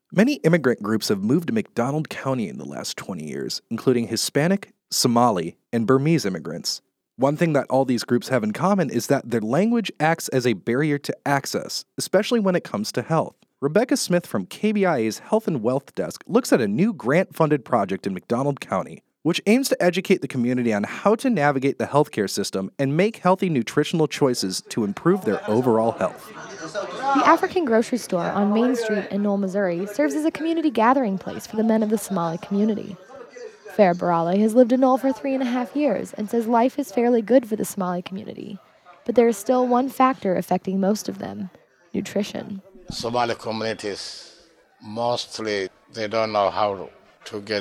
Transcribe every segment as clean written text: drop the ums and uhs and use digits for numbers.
Many immigrant groups have moved to McDonald County in the last 20 years, including Hispanic, Somali, and Burmese immigrants. One thing that all these groups have in common is that their language acts as a barrier to access, especially when it comes to health. Rebecca Smith from KBIA's Health and Wealth Desk looks at a new grant-funded project in McDonald County, which aims to educate the community on how to navigate the healthcare system and make healthy nutritional choices to improve their overall health. The African grocery store on Main Street in Knoll, Missouri serves as a community gathering place for the men of the Somali community. Farah Barale has lived in Knoll for 3.5 years and says life is fairly good for the Somali community. But there is still one factor affecting most of them: nutrition. Somali communities, mostly they don't know how to get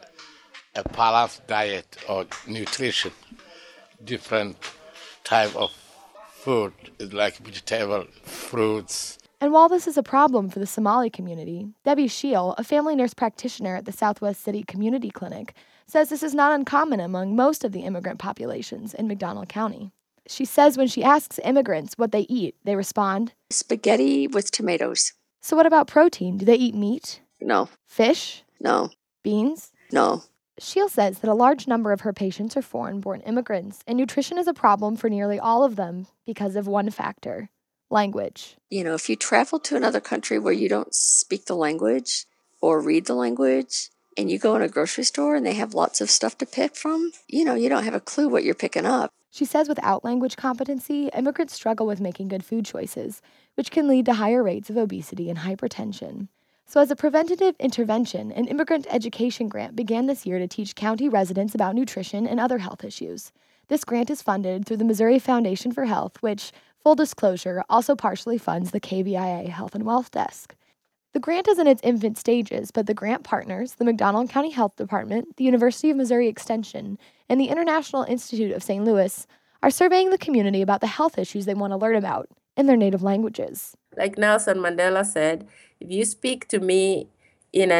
a balanced diet or nutrition. Different type of food, like vegetable, fruits. And while this is a problem for the Somali community, Debbie Shiel, a family nurse practitioner at the Southwest City Community Clinic, says this is not uncommon among most of the immigrant populations in McDonald County. She says when she asks immigrants what they eat, they respond, "Spaghetti with tomatoes." So what about protein? Do they eat meat? No. Fish? No. Beans? No. Shiel says that a large number of her patients are foreign-born immigrants, and nutrition is a problem for nearly all of them because of one factor: language. If you travel to another country where you don't speak the language or read the language, and you go in a grocery store and they have lots of stuff to pick from, you don't have a clue what you're picking up. She says without language competency, immigrants struggle with making good food choices, which can lead to higher rates of obesity and hypertension. So as a preventative intervention, an immigrant education grant began this year to teach county residents about nutrition and other health issues. This grant is funded through the Missouri Foundation for Health, which, full disclosure, also partially funds the KBIA Health and Wealth Desk. The grant is in its infant stages, but the grant partners, the McDonald County Health Department, the University of Missouri Extension, and the International Institute of St. Louis, are surveying the community about the health issues they want to learn about in their native languages. Like Nelson Mandela said, if you speak to me in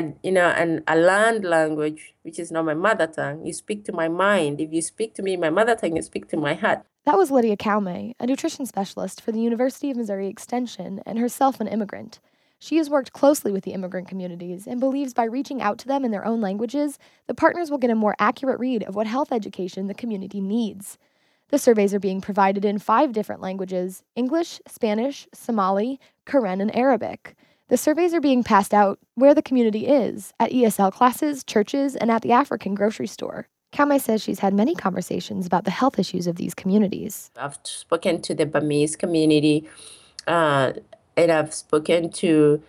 a learned language, which is not my mother tongue, you speak to my mind. If you speak to me in my mother tongue, you speak to my heart. That was Lydia Kaume, a nutrition specialist for the University of Missouri Extension and herself an immigrant. She has worked closely with the immigrant communities and believes by reaching out to them in their own languages, the partners will get a more accurate read of what health education the community needs. The surveys are being provided in 5 different languages: English, Spanish, Somali, Karen, and Arabic. The surveys are being passed out where the community is, at ESL classes, churches, and at the African grocery store. Kaume says she's had many conversations about the health issues of these communities. I've spoken to the Burmese community, and I've spoken to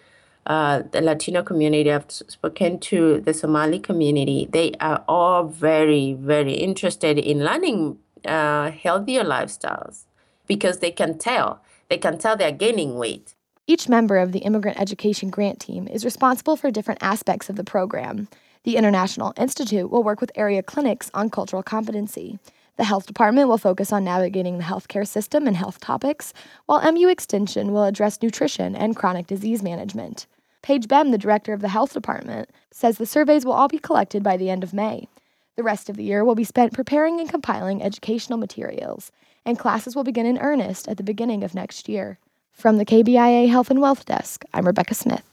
the Latino community. I've spoken to the Somali community. They are all very, very interested in learning healthier lifestyles because they can tell they're gaining weight. Each member of the Immigrant Education Grant Team is responsible for different aspects of the program. The International Institute will work with area clinics on cultural competency. The Health Department will focus on navigating the healthcare system and health topics, while MU Extension will address nutrition and chronic disease management. Paige Bem, the director of the Health Department, says the surveys will all be collected by the end of May. The rest of the year will be spent preparing and compiling educational materials, and classes will begin in earnest at the beginning of next year. From the KBIA Health and Wealth Desk, I'm Rebecca Smith.